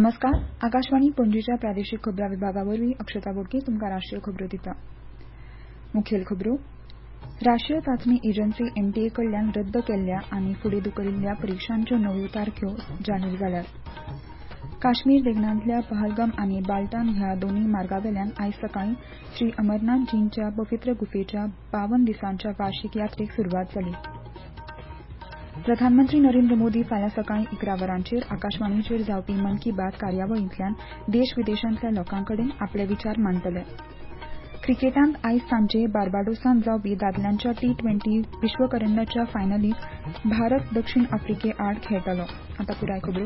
नमस्कार. आकाशवाणी पणजीच्या प्रादेशीक खबरां विभागावरवीं अक्षता बोडके तुमकां राष्ट्रीय खबरो दिता. मुखेल खबरो. राष्ट्रीय चांचणी एजन्सी एनटीए कडल्यान रद्द केल्ल्या आनी फुडें धुकलिल्ल्या परिक्षांच्यो नव्यो तारखो जाहीर जाल्यात. काश्मीर देगणांतल्या पहलगाम आनी बाल्टान ह्या दोनूय मार्गावेल्यान आयज सकाळीं श्री अमरनाथजींच्या पवित्र गुफेच्या 52 दिसांच्या वार्षिक यात्रेक सुरवात जाली. प्रधानमंत्री नरेंद्र मोदी फाल्यां सकाळीं 11 वरांचेर आकाशवाणीचेर जावपी मन की बात कार्यावळींतल्यान देश विदेशांतल्या लोकांकडेन आपले विचार मांडटले. क्रिकेटांत आयज सांजे बार्बाडोसांत जावपी दादल्यांच्या T20 विश्वकरंडाच्या फायनलींत भारत दक्षिण आफ्रिके आड खेळटलो. आतां पुराय खबरो.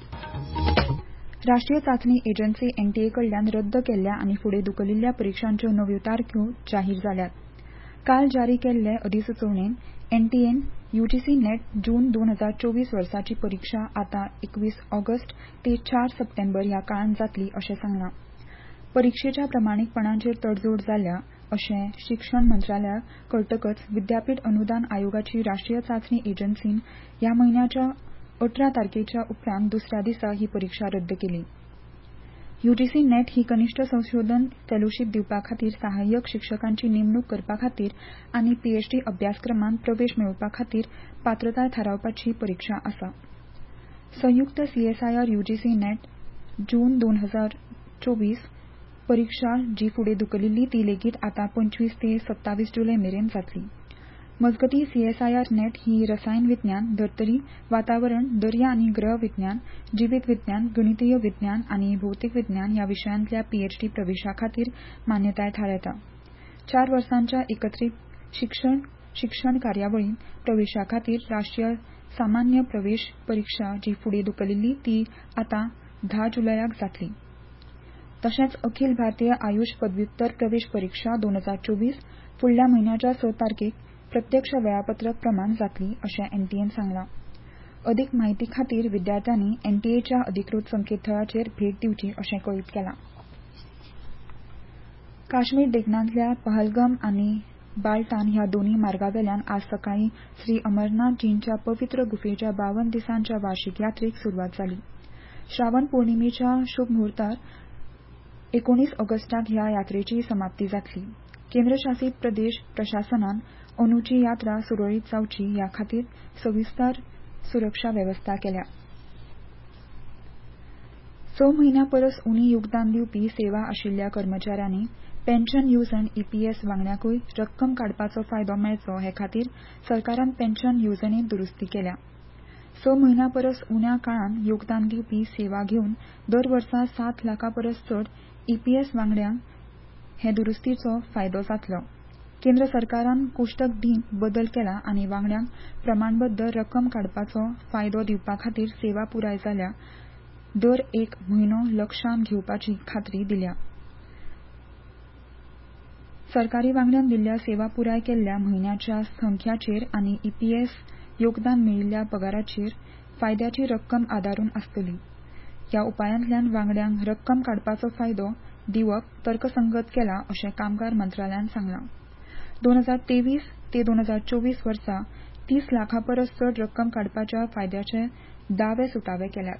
राष्ट्रीय चांचणी एजन्सी एनटीए कडल्यान रद्द केल्ल्या आनी फुडें धुकलिल्ल्या परिक्षांच्यो नव्यो तारखो जाहीर जाल्यात. काल जारी केल्ले अधिसुचोवणेन एनटीएन यूजीसी नेट जून 2024 वर्साची परीक्षा आतां 21 ऑगस्ट ते 4 सप्टेंबर ह्या काळांत जातली अशें सांगलां. परीक्षेच्या प्रमाणीकपणाचेर तडजोड जाल्या अशें शिक्षण मंत्रालयाक कळटकच विद्यापीठ अनुदान आयोगाची राष्ट्रीय चांचणी एजन्सीन ह्या म्हयन्याच्या 18 तारखेच्या उपरांत दुसऱ्या दिसा ही परीक्षा रद्द केली. यूजीसी नेट ही कनिष्ठ संशोधन फेलोशीप दिवपा खातीर सहाय्यक शिक्षकांची नेमणूक करपा खातीर आनी पीएचडी अभ्यासक्रमांत प्रवेश मेळोवपा खातीर पात्रताय थारावपाची परीक्षा आसा. संयुक्त सीएसआयआर यूजीसी नेट जून 2024 परीक्षा जी फुडें धुकलिल्ली ती लेगीत आतां 25 ते 27 जुलय मेरेन जातली. मजगतीं सीएसआयआर नेट ही रसायन विज्ञान, धर्तरी, वातावरण, दर्या आनी ग्रह विज्ञान, जिवीत विज्ञान, गणितीय विज्ञान आनी भौतीक विज्ञान ह्या विशयांतल्या पीएचडी प्रवेशा खातीर मान्यताय थारायता. 4 वर्सांच्या एकत्रित शिक्षण कार्यावळींत प्रवेशा खातीर राष्ट्रीय सामान्य प्रवेश परीक्षा जी फुडें धुकलिल्ली ती आतां 10 जुलयाक जातली. तशेंच अखिल भारतीय आयुष पदव्युत्तर प्रवेश परीक्षा 2024 फुडल्या म्हयन्याच्या 6 तारखेक प्रत्यक्ष वेळापत्रक प्रमाण जातली अशें एनटीएन सांगलां. अदीक म्हायती खातीर विद्यार्थ्यांनी एनटीएच्या अधिकृत संकेतथळाचेर भेट दिवची अशें कळीत केलां. काश्मीर देगणांतल्या पहलगाम आनी बाल्टान ह्या दोनूय मार्गावेल्यान आज सकाळीं श्री अमरनाथजींच्या पवित्र गुफेच्या 52 दिसांच्या वार्षिक यात्रेक सुरवात जाली. श्रावण पौर्णिमेच्या शुभ मुहूर्तार 19 ऑगस्टाक ह्या यात्रेची समाप्ती जातली. केंद्रशासीत प्रदेश प्रशासनान अंदूची यात्रा सुरळीत जावची ह्या खातीर सविस्तर सुरक्षा वेवस्था केल्या. 6 म्हयन्यां परस उणी योगदान दिवपी सेवा आशिल्ल्या कर्मचाऱ्यांनी पेन्शन येवजण ईपीएस वांगड्यांकूय रक्कम काडपाचो फायदो मेळचो हे खातीर सरकारान पेन्शन येवजणेंत दुरुस्ती केल्या. 6 म्हयन्यां परस उण्या काळान योगदान दिवपी सेवा घेवन दर वर्सा 7 लाखां परस चड ईपीएस वांगड्यांक हे दुरुस्तीचो फायदो जातलो. केंद्र सरकारान कोष्टक D बदल केला आनी वांगड्यांक प्रमाणबद्ध रक्कम काडपाचो फायदो दिवपा खातीर सेवा पुराय जाल्या दर एक म्हयनो लक्षांत घेवपाची खात्री दिल्या. सरकारी वांगड्यान दिल्ल्या सेवा पुराय केल्ल्या म्हयन्याच्या संख्याचेर आनी ईपीएस योगदान मेळिल्ल्या पगाराचेर फायद्याची रक्कम आदारून आसतली. ह्या उपायांतल्यान वांगड्यांक रक्कम काडपाचो फायदो दिवप तर्कसंगत केला अशें कामगार मंत्रालयान सांगलां. 2023 ते 2024 वर्सा 30 लाखां परस चड रक्कम काडपाच्या फायद्याचे दावे सुटावे केल्यात.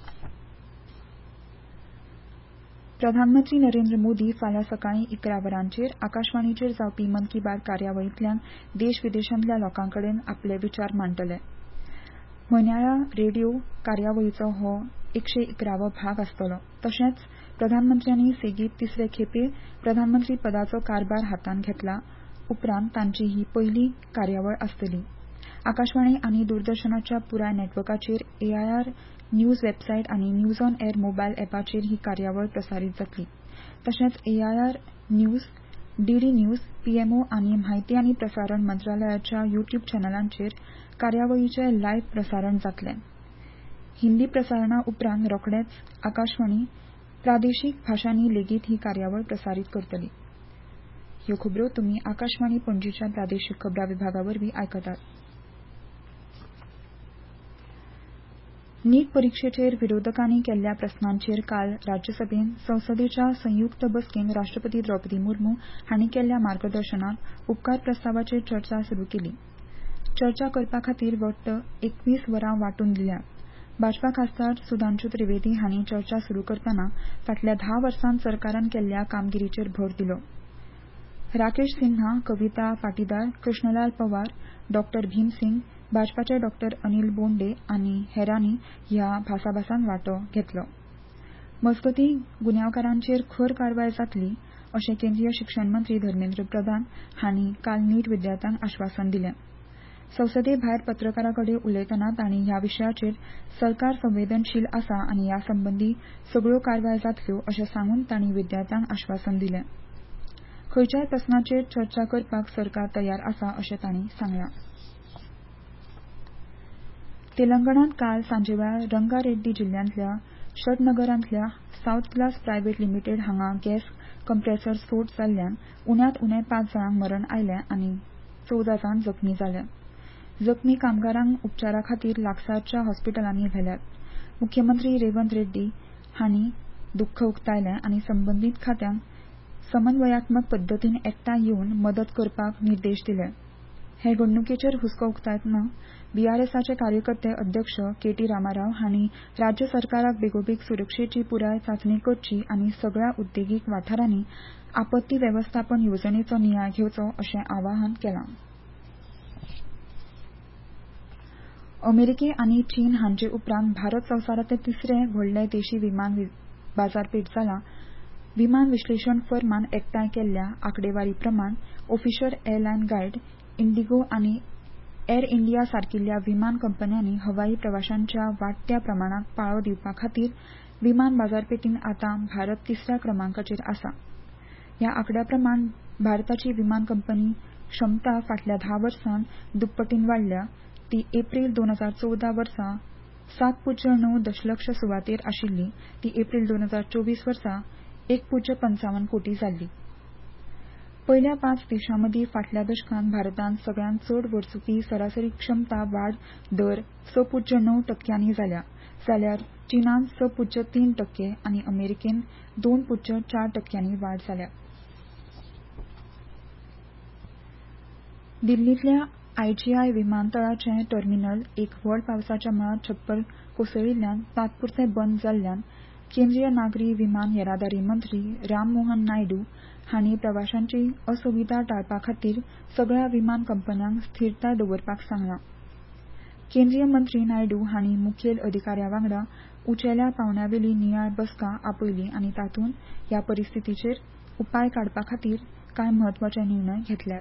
प्रधानमंत्री नरेंद्र मोदी फाल्यां सकाळीं 11 वरांचेर आकाशवाणीचेर जावपी मन की बात कार्यावळींतल्यान देश विदेशांतल्या लोकांकडेन आपले विचार मांडटले. म्हयन्याळ्या रेडिओ कार्यावळीचो हो 111वो भाग आसतलो. तशेंच प्रधानमंत्र्यांनी सेगीत तिसरे खेपे प्रधानमंत्री पदाचो कारभार हातांत घेतला उपरांत तांची ही पयली कार्यावळ आसतली. आकाशवाणी आनी दूरदर्शनाच्या पुराय नेटवर्काचेर एआयआर न्यूज वेबसायट आनी न्यूज ऑन एअर मोबायल ॲपाचेर ही कार्यावळ प्रसारीत जातली. तशेंच AIR news, DD news, PMO आनी म्हायती आनी प्रसारण मंत्रालयाच्या यूट्यूब चॅनलांचेर कार्यावळीचे लायव्ह प्रसारण जातले. हिंदी प्रसारणा उपरांत रोखडेच आकाशवाणी प्रादेशीक भाशांनी लेगीत ही कार्यावळ प्रसारीत करतली. ह्यो खबरो तुमी आकाशवाणी पणजीच्या प्रादेशीक खबरां विभागावरवीं आयकतात. नीट परीक्षेचेर विरोधकांनी केल्ल्या प्रस्नांचेर काल राज्यसभेन संसदेच्या संयुक्त बसकेन राष्ट्रपती द्रौपदी मुर्मू हांणी केल्ल्या मार्गदर्शनात उपकार प्रस्तावाचेर चर्चा सुरू केली. चर्चा करपा खातीर वट्ट 21 वरां वांटून दिल्यात. भाजपा खासदार सुधांशू त्रिवेदी हांणी चर्चा सुरू करतना फाटल्या 10 वर्सांत सरकारान केल्ल्या कामगिरीचेर भर दिलो. राकेश सिन्हा, कविता पाटीदार, कृष्णलाल पवार, डॉ. भीम सिंग, भाजपाचे डॉ. अनिल बोंडे आनी हेरांनी ह्या भासाभासांत वांटो घेतलो. मजगतीं गुन्यांवकारांचेर खर कारवाय जातली अशें केंद्रीय शिक्षण मंत्री धर्मेंद्र प्रधान हांणी काल नीट विद्यार्थ्यांक आश्वासन दिलें. संसदे भायर पत्रकारांकडेन उलयतना तांणी ह्या विशयाचेर सरकार संवेदनशील आसा आनी ह्या संबंधी सगळ्यो कारवाय जातल्यो अशें सांगून तांणी विद्यार्थ्यांक आश्वासन दिलें. खंयच्याय प्रस्नाचेर चर्चा करपाक सरकार तयार आसा अशें तांणी सांगलां. तेलंगणांत काल सांजेवेळार रंगारेड्डी जिल्ल्यांतल्या षडनगरांतल्या सावथ ग्लास प्रायव्हेट लिमिटेड हांगा गॅस कंप्रेसर स्फोट जाल्ल्यान उण्यांत उणे 5 जाणांक मरण आयलें आनी 14 जाण जखमी जाले. जखमी कामगारांक उपचारा खातीर लागसारच्या हॉस्पिटलांनी व्हेल्यात. मुख्यमंत्री रेवंत रेड्डी हांणी दुख्ख उक्तायलें आनी संबंदीत खात्यांक समन्वयात्मक पद्दतीन एकठांय येवन मदत करपाक निर्देश दिले. हे घडणुकेचेर हुस्को उक्तायतना बीआरएसाचे कार्यकर्ते अध्यक्ष के.टी. रामाराव हांणी राज्य सरकाराक बेगोबेग सुरक्षेची पुराय चांचणी करची आनी सगळ्या उद्देगीक वाठारांनी आपत्ती वेवस्थापन येवजणेचो नियाळ घेवचो अशें आवाहन केलां. अमेरिके आनी चीन हांचे उपरांत भारत संवसारांतले तिसरे व्हडले देशी विमान बाजारपेठ जाला. विमान विश्लेशण फर्मान एकठांय केल्ल्या आंकडेवारी प्रमाण ऑफिशियल एअरलायन गायड, इंडिगो आनी एअर इंडिया सारकिल्ल्या विमान कंपन्यांनी हवाई प्रवाशांच्या वाडट्या प्रमाणाक पाळो दिवपा खातीर विमान बाजारपेठींत आतां भारत तिसऱ्या क्रमांकाचेर आसा. ह्या आंकड्या प्रमाण भारताची विमान कंपनी क्षमता फाटल्या 10 वर्सांत दुप्पटीन वाडल्या. ती एप्रिल 2014 वर्सा 7.9 दशलक्ष सुवातेर आशिल्ली ती एप्रिल 2024 वर्सा 1.55 कोटी जाल्ली. पयल्या 5 देशांमदीं फाटल्या दशकांत भारतांत सगळ्यांत चड वर्सुकी सरासरी क्षमता वाड दर 6.9% जाल्या, जाल्यार चीनांत 6.3% आनी अमेरिकेंत 2.4% वाड जाल्या. दिल्लींतल्या आयजीआय विमानतळाचें टर्मिनल एक व्हड पावसाच्या मळार छप्पर कोसळिल्ल्यान तात्पुरतें बंद जाल्ल्यान केंद्रीय नागरी विमान येरादारी मंत्री राम मोहन नायडू हांणी प्रवाशांची असुविधा टाळपा खातीर सगळ्या विमान कंपन्यांक स्थिरताय दवरपाक सांगलां. केंद्रीय मंत्री नायडू हांणी मुखेल अधिकाऱ्यां वांगडा उंचेल्या पांवड्यावेली नियाळ बसका आपयली आनी तातूंत ह्या परिस्थितीचेर उपाय काडपा खातीर कांय म्हत्वाचे निर्णय घेतल्यात.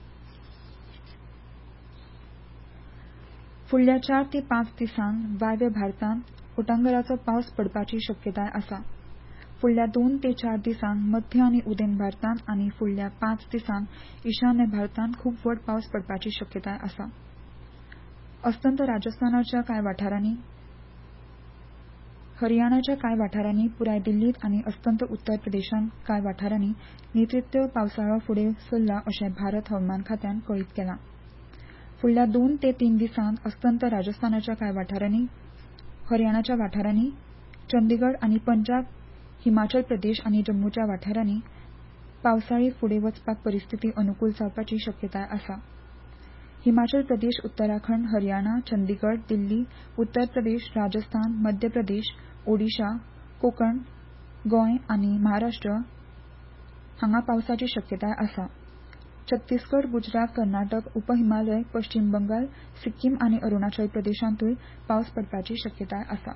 फुडल्या 4 ते 5 दिसांत वायव्य भारतांत उटंगराचो पावस पडपाची शक्यताय आसा. फुडल्या 2 ते 4 दिसांत मध्य आनी उदेंत भारतांत आनी फुडल्या 5 दिसांत ईशान्य भारतांत खूब व्हड पावस पडपाची शक्यताय आसा. अस्तंत राजस्थानाच्या कांय वाठारांनी, हरियाणाच्या कांय वाठारांनी, पुराय दिल्लींत आनी अस्तंत उत्तर प्रदेशांत कांय वाठारांनी नेतृत्व पावसाळो फुडें सरला अशें भारत हवामान खात्यान कळीत केलां. फुडल्या 2 ते 3 दिसांत अस्तंत राजस्थानाच्या कांय वाठारांनी, हरियाणाच्या वाठारांनी, चंदीगड आनी पंजाब, हिमाचल प्रदेश आनी जम्मूच्या वाठारांनी पावसाळी फुडें वचपाक परिस्थिती अनुकूल जावपाची शक्यताय आसा. हिमाचल प्रदेश, उत्तराखंड, हरियाणा, चंदीगड, दिल्ली, उत्तर प्रदेश, राजस्थान, मध्य प्रदेश, ओडिशा, कोकण, गोंय आनी महाराष्ट्र हांगा पावसाची शक्यताय आसा. छत्तीसगड, गुजरात, कर्नाटक, उपहिमालय, पश्चिम बंगाल, सिक्कीम आनी अरुणाचल प्रदेशांतूय पावस पडपाची शक्यताय आसा.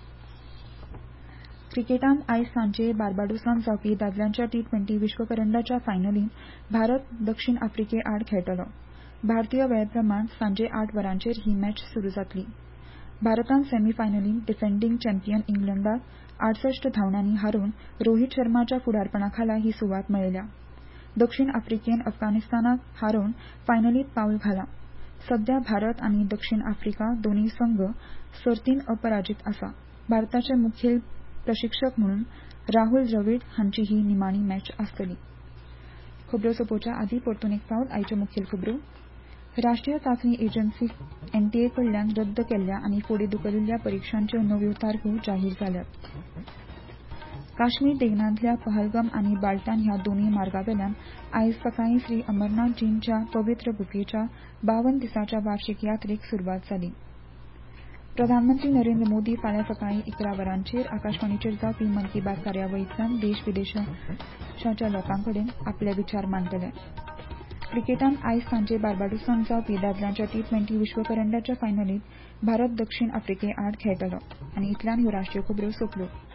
क्रिकेटांत आयज सांजे बार्बाडोसांत जावपी दादल्यांच्या T20 विश्वकरंडाच्या फायनलींत भारत दक्षिण आफ्रिके आड खेळटलो. भारतीय वेळेप्रमाण सांजे 8 वरांचेर ही मॅच सुरू जातली. भारतान सेमीफायनलींत डिफेंडिंग चॅम्पियन इंग्लंडाक 68 धांवड्यांनी हारोवन रोहित शर्माच्या फुडारपणाखाला ही सुवात मेळयल्या. दक्षिण आफ्रिकेन अफगाणिस्तानाक हारोवन फायनलींत पावल घालां. सध्या भारत आनी दक्षिण आफ्रिका दोनूय संघ सर्तींत अपराजीत आसा. भारताचे मुखेल प्रशिक्षक म्हणून राहुल द्रविड हांची ही निमाणी मॅच आसतली. खबरो सोंपोवच्या आदीं परतून एक फावट आयच्यो मुखेल खबरो. राष्ट्रीय चांचणी एजन्सी एनटीए कडल्यान रद्द केल्ल्या आनी फुडें धुकलिल्ल्या परीक्षांच्यो नव्यो तारखो जाहीर जाल्यात. काश्मीर देगणांतल्या पहलगाम आनी बाल्टान ह्या दोनूय मार्गावेल्यान आयज सकाळीं श्री अमरनाथजींच्या पवित्र गुफेच्या 52 दिसांच्या वार्षिक यात्रेक सुरवात जाली. प्रधानमंत्री नरेंद्र मोदी फाल्यां सकाळीं 11 वरांचेर आकाशवाणीचेर जावपी मन की बात कार्यावळींतल्यान देश विदेशाच्या लोकांकडेन आपले विचार मांडटले. क्रिकेटांत आयज सांजे बार्बाडोसांत जावपी दादल्यांच्या T20 विश्व करंड्याच्या फायनलींत भारत दक्षिण आफ्रिके आड खेळटलो. आनी इतल्यान ह्यो राष्ट्रीय खबरो सोंपल्यो.